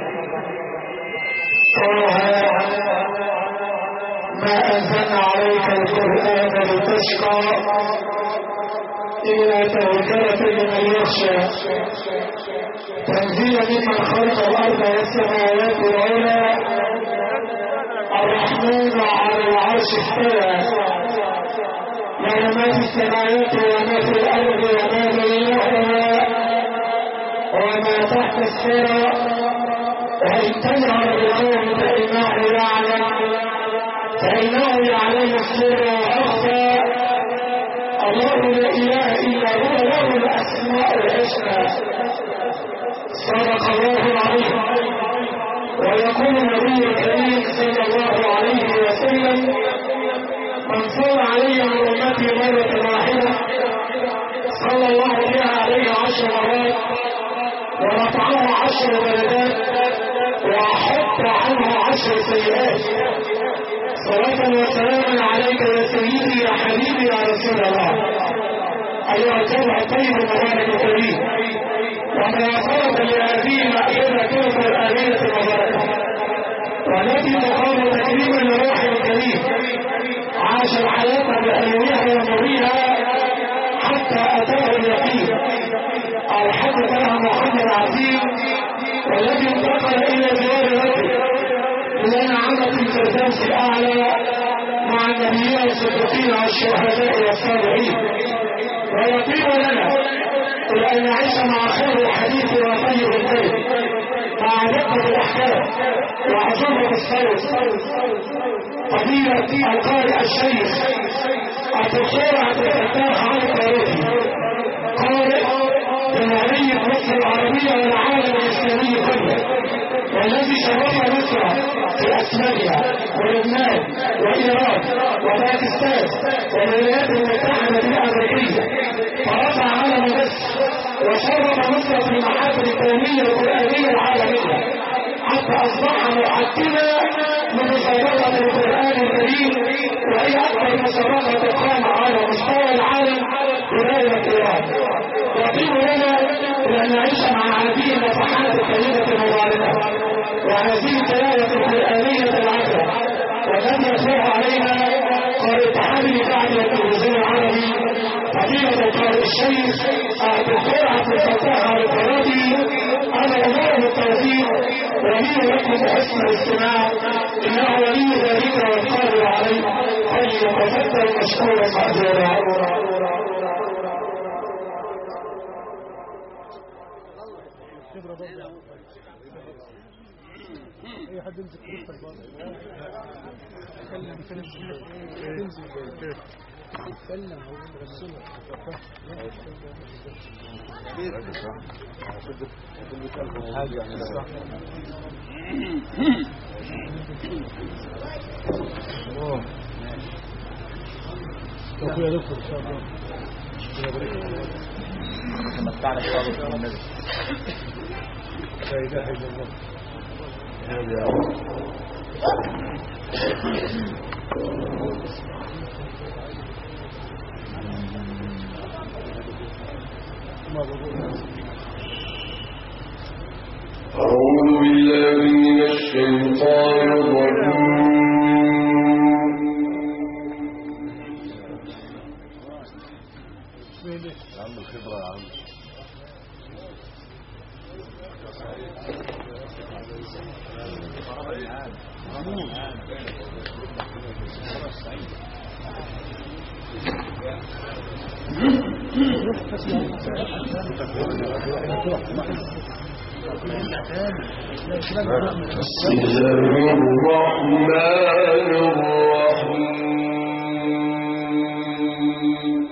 ما أنزلنا عليك القرآن لتشقى إلا تذكرة لمن يخشى تنزيلا ممن خلق الأرض والسماوات العلى الرحمن على العرش استوى له ما في السماوات وما في الأرض وما بينهما وما تحت الثرى وإن تجهر بالقول فإنه يعلم السر وأخفى الله لا إله إلا هو له الأسماء الحسنى صدق الله العظيم. ويقول النبي الكريم صلى الله عليه وسلم من صلى علي من أمتي مرة واحدة صلى الله بها عليه 10 مرات ورفعه 10 درجات وحط عنه 10 سيئات. صلاة وسلاما عليك يا سيدي يا حبيبي يا رسول الله أيها الجمع الطيب المبارك الكريم ومواصلة لهذه المأخذة كوثر الآمنة المباركة والتي تقام تكريما لروح الكريم عاش الحياة بألوها ومضيها حتى أتاه اليقين الحدث لها محمد عزيز والذي انتقل إلى جوار ربه لنا عمل الفردوس الأعلى مع النبيين والصديقين والشهداء والصالحين. ويطيب لنا أن نعيش مع خير الحديث وطيب الكلم مع دقة الأحكام وعظمة الصوت فضيلة القارئ الشيخ الدكتور عبد الفتاح علي الطاروسي قارئ جمهورية مصر العربية والعالم الإسلامي كله والذي شرف مصر في أسبانيا ولبنان وإيران وباكستان والولايات المتحدة الأمريكية فرفع علم مصر وشرف مصر في المحافل القومية والقرآنية العالمية حتى أصبح محكما لمسابقة القرآن الكريم وهي أكبر مسابقة تقام على مستوى العالم بداية القرآن. يطيب لنا أن نعيش مع هذه النفحات الطيبة المباركة وهذه التلاوة القرآنية العذراء والذي يصبح علينا قارئ تحري بعد التلفزيون العربي فضيلة القارئ الشيخ الدكتور عبد الفتاح علي الطاروسي. أنا أمره بالتوفيق ولي لكم حسن الاستماع إنه ولي ذلك والقادر عليه فليتفضل مشكورا مأجورا. اي حد يمسك كرسي الباص سلم او رسله حاجه يعني صح يا دكتور ان شاء الله تمتعنا الشرف والنبي لا اله الا الله. أعوذ بالله من الشيطان الرجيم. عم الخبرة يا عم بسم الله الرحمن الرحيم.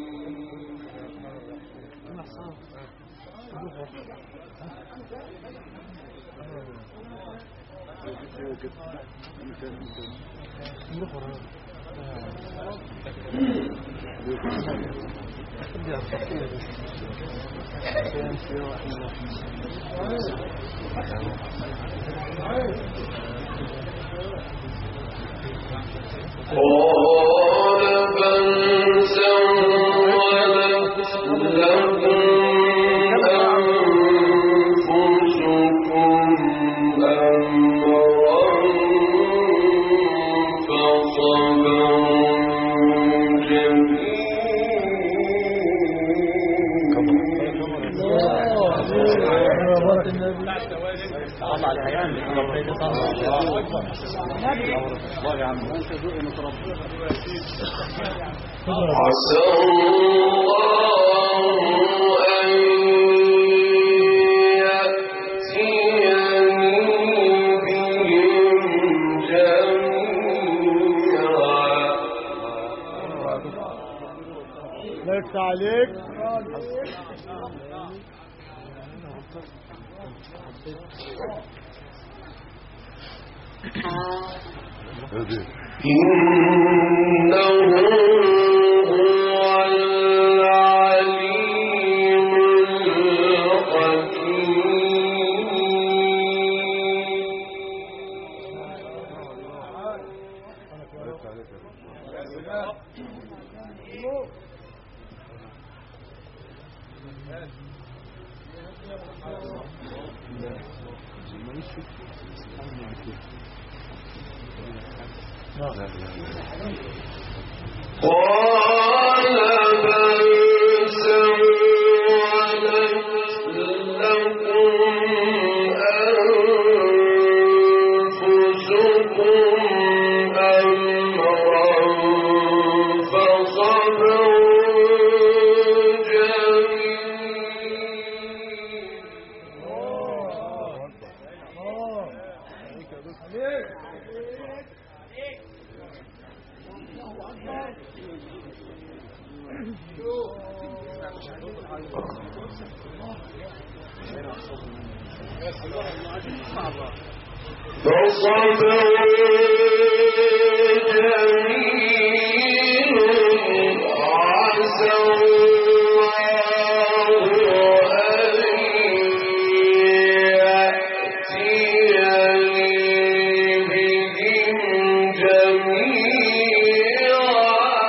قال بل سولت لكم أنفسكم الله على عيال الله يا عم عسى الله أن يأتيني بهم جميعا. لا يفتح عليك. إنه هو العليم قال بل سولت لكم أنفسكم أمرا فصبر جميل عسى الله أن يأتيني بهم جميعا.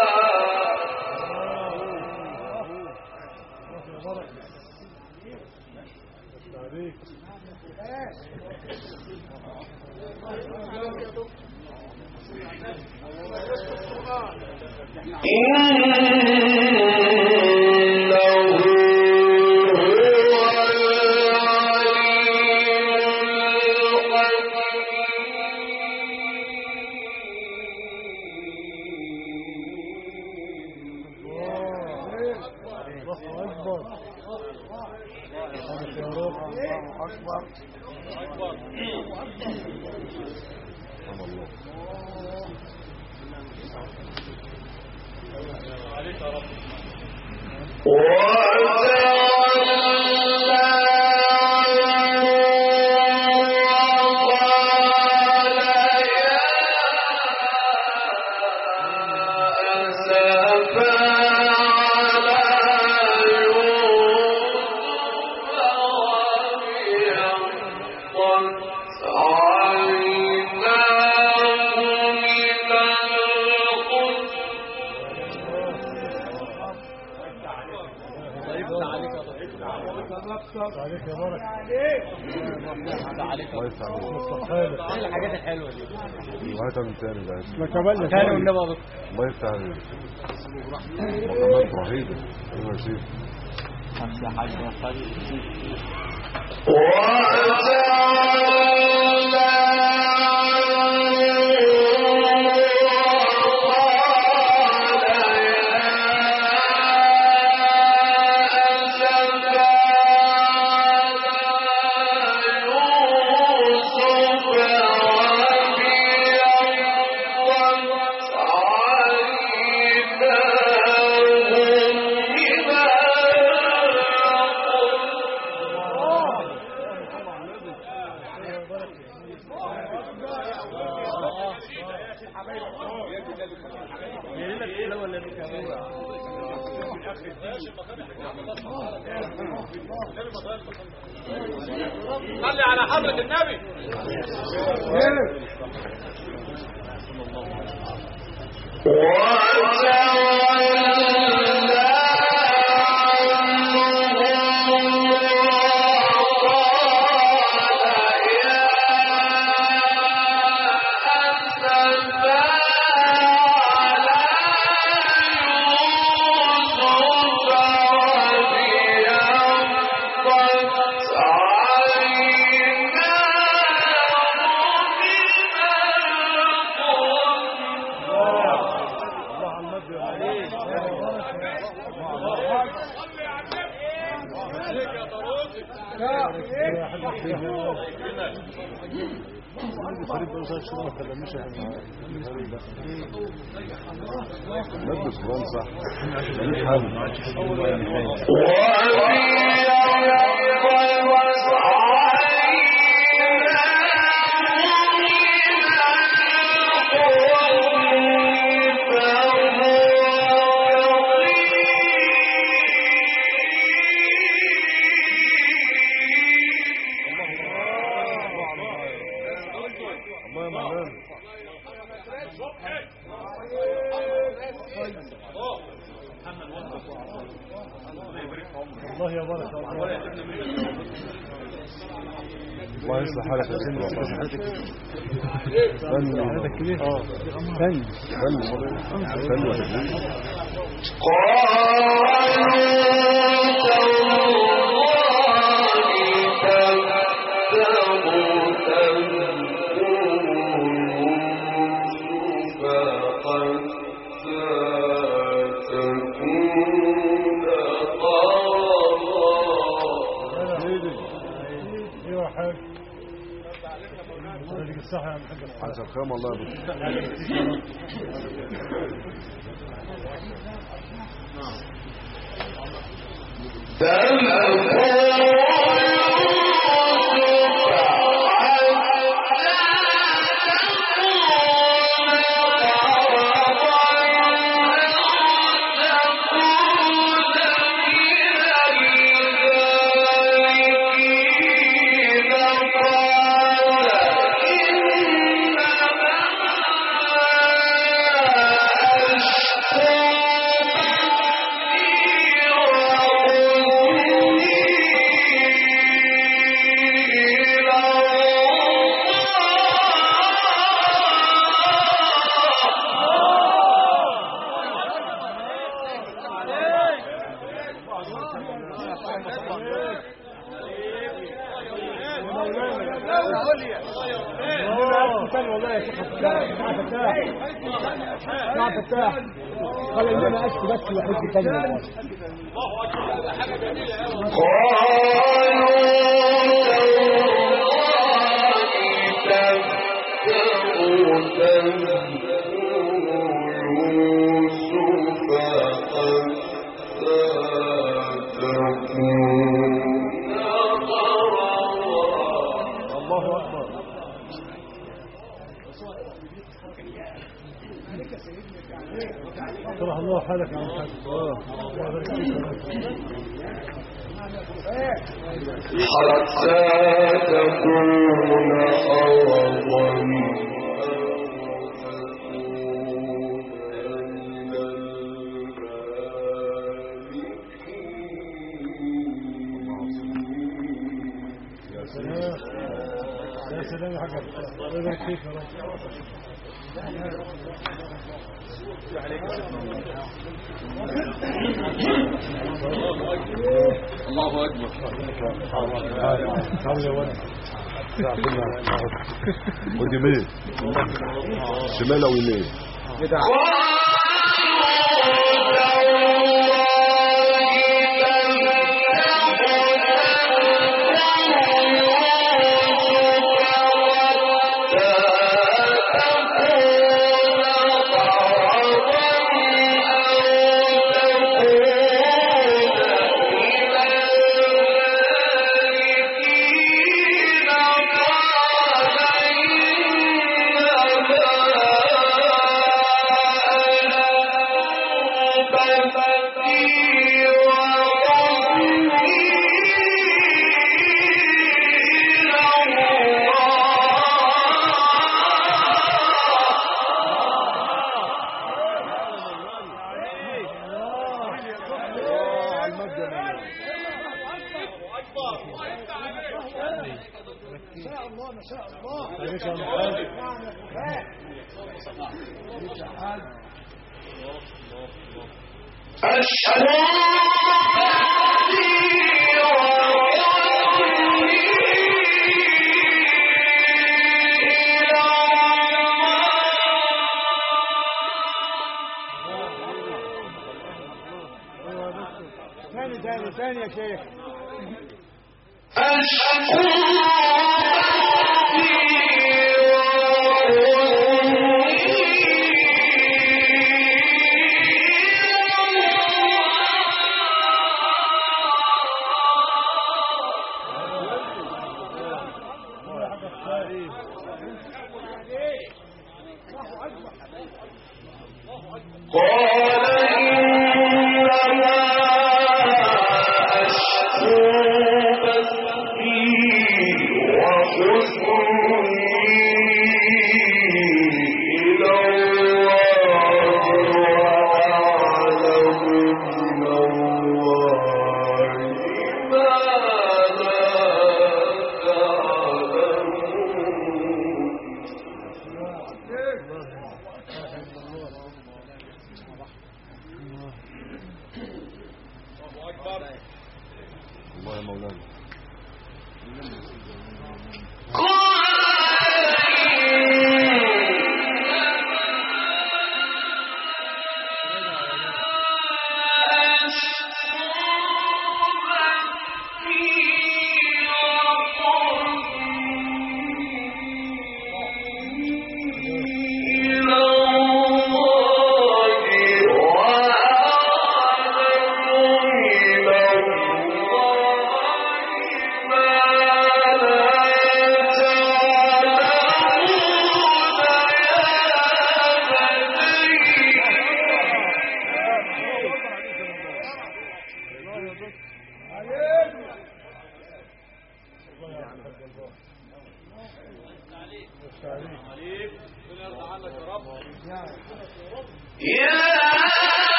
عليك يا بارك. عليك الحاجات الحلوه دي. وهاتها من تاني بقى. ما كملنا تاني والنبي. الله يفتح عليك. مقامات رهيبه. ايوه يا شيخ. وتولى صلي على حضرة النبي. مادة قرآن صح ماليش حل الله يبارك الله يصلح حالك يا سيدي حسن خيام الله قال لنا أشكي بس وحيد تاني صلح الله حالك يا محمد حتى تكون أرضا يا سلام يا حاج الله يبارك فيك يا رب الله أكبر ودي شمال أو يمين ثاني يا شيخ أشهد الله يا مولانا.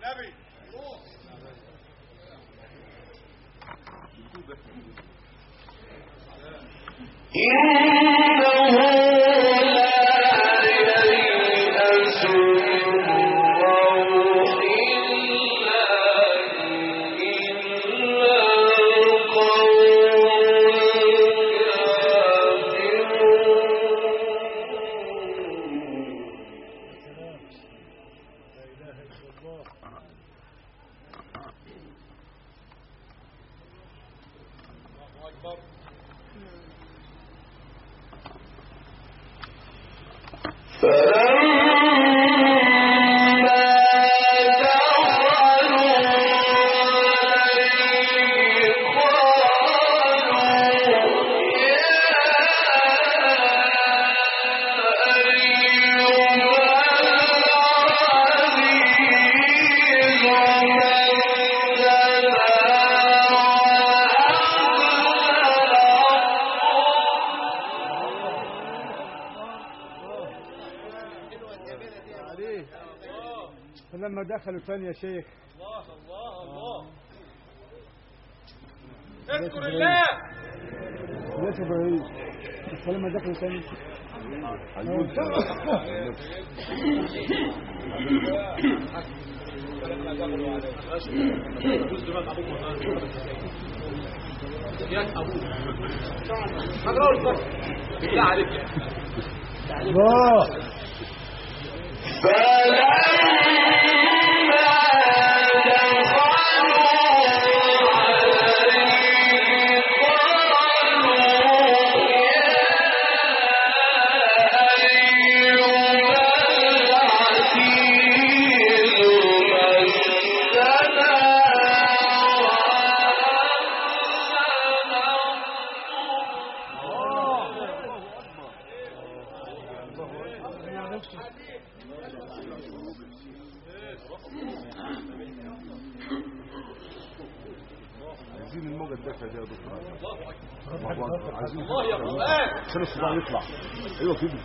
فلما دخلوا ثاني يا شيخ الله اذكر الله ليش ابراهيم فلما دخلوا ثاني عايزين الموجة الدافئة دي يا دكتور. عايزين الله يا قرآن عشان الصداع يطلع. ايوه كده.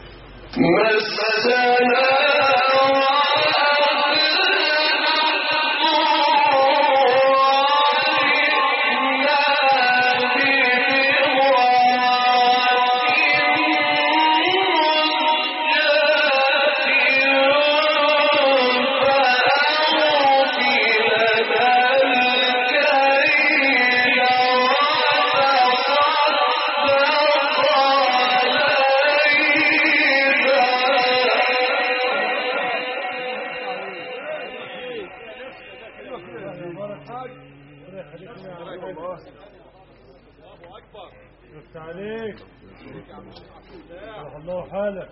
الله حالك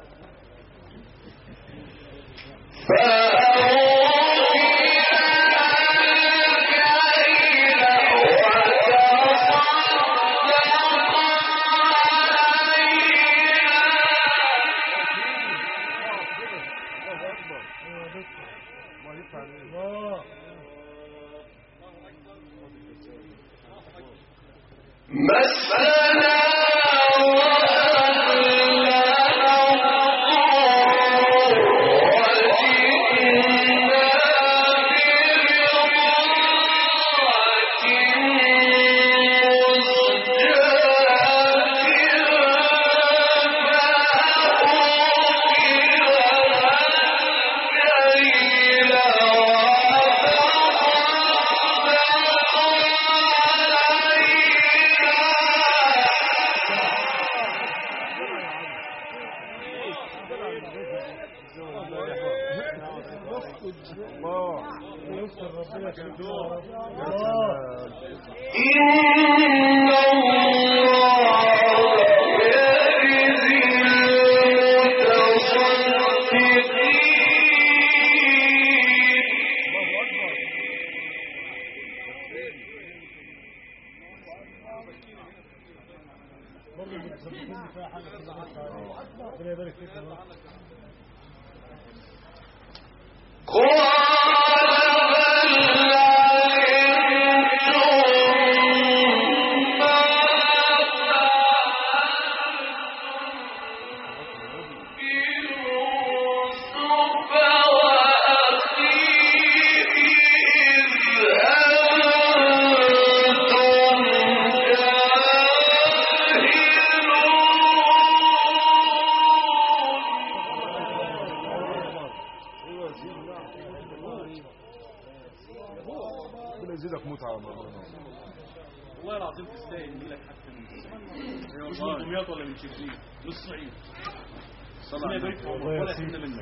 يزيدك متعه يا مولانا. والله العظيم تستاهل يجي لك حتى من مش من دمياط ولا من شبين من الصعيد. صلاه يبارك في عمرك ولا يحرمنا منك.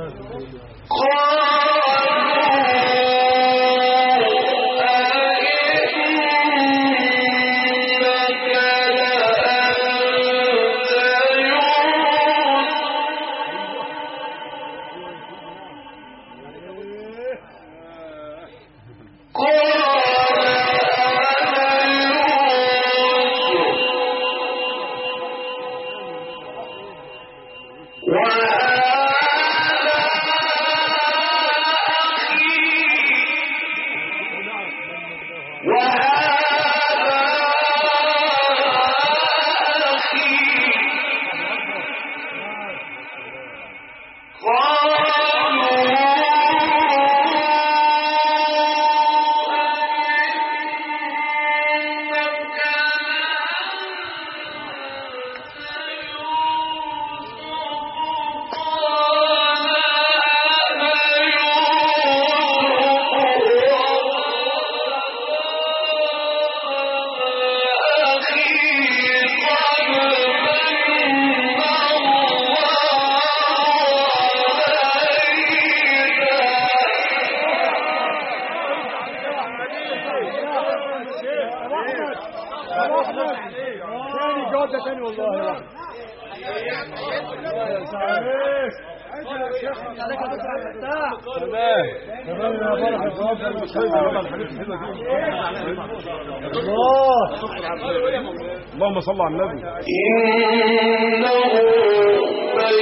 اللهم صل على النبي. إنه من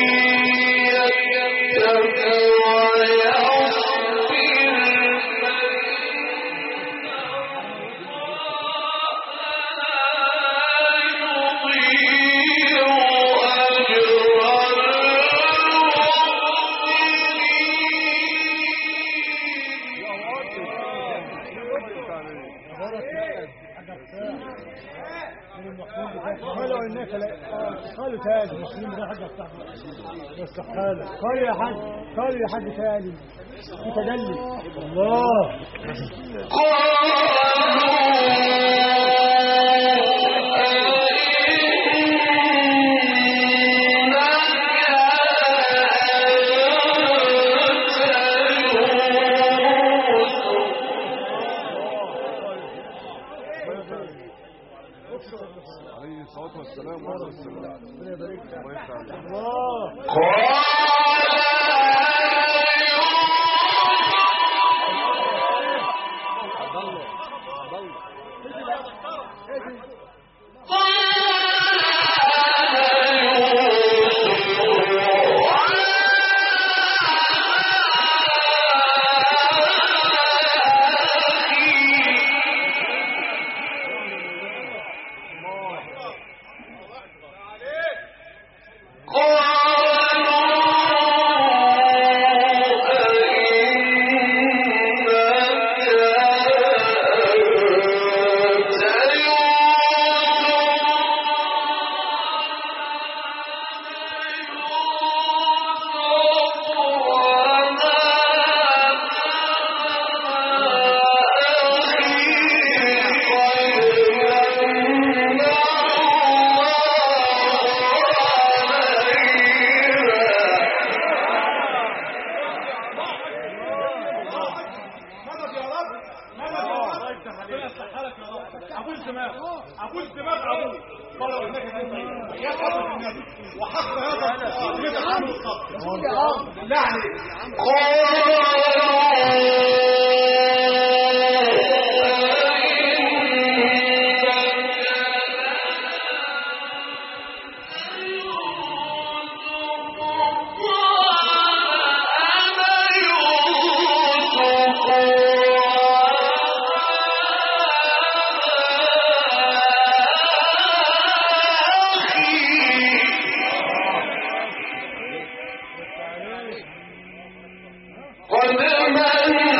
يتق قالوا تاني المسلمين ده حاجه بتاعته بس حاله قال يا حاج قال يا حاج تاني تجلي الله عليه الصلاه والسلام وعلى السلام. قد من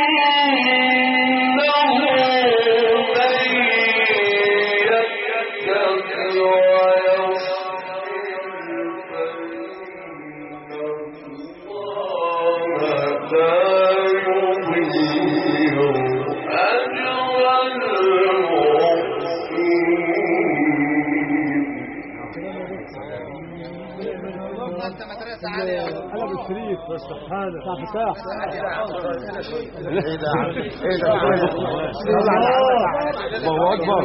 قلب الشريف سبحانه فتاح ايه ده الله اكبر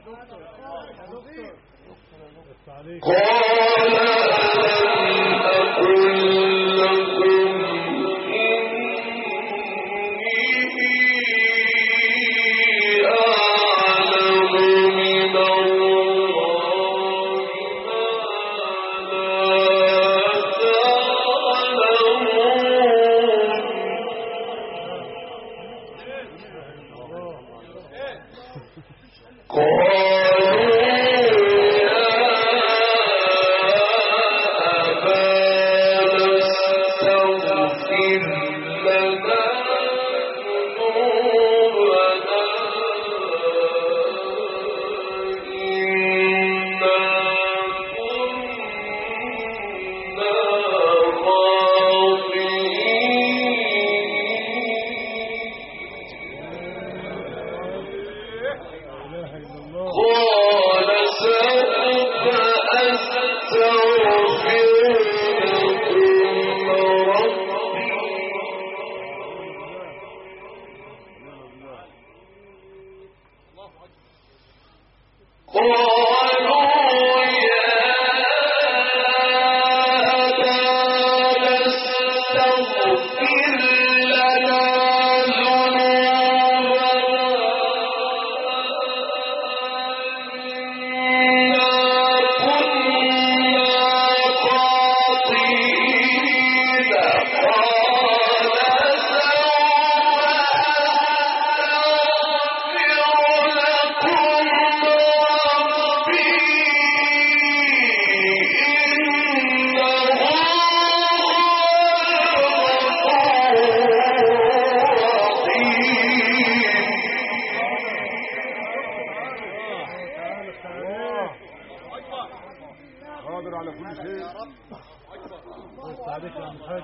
قادر على كل شيء. بس عليك يا محمد.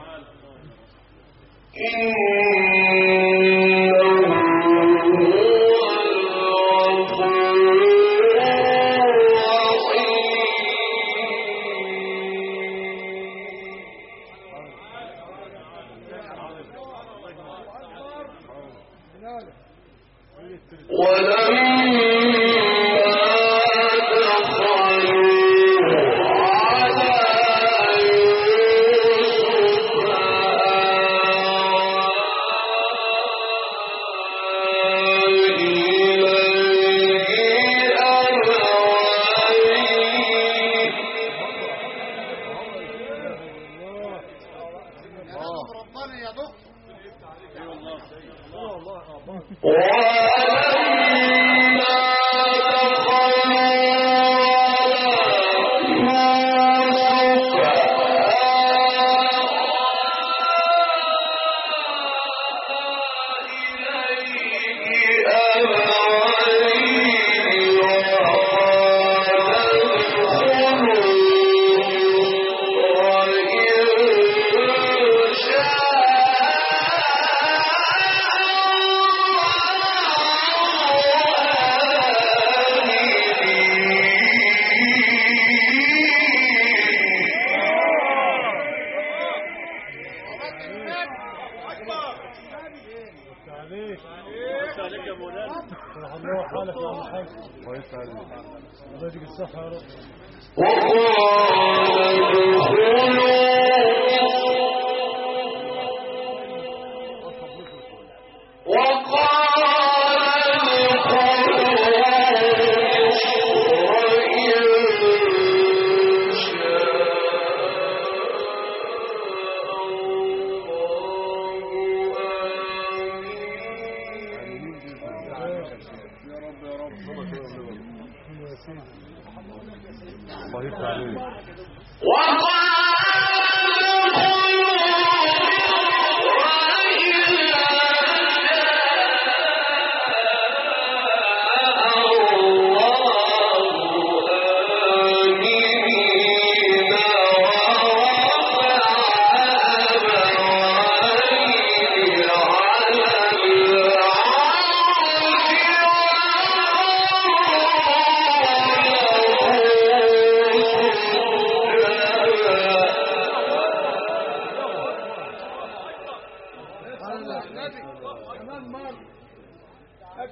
Yeah.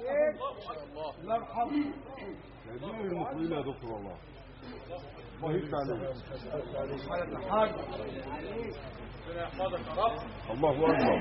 الله يرحمه. دين المسلمين يا دكتور والله. الله يفتح عليك. الله اكبر.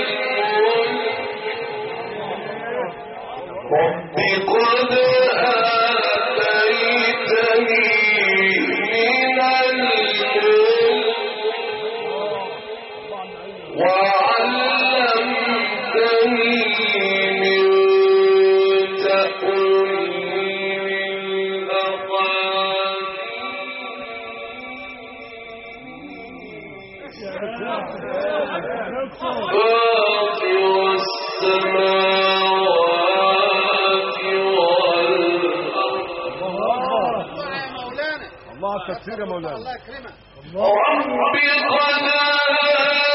رب قد الله على التفسير يا مولانا. رب قد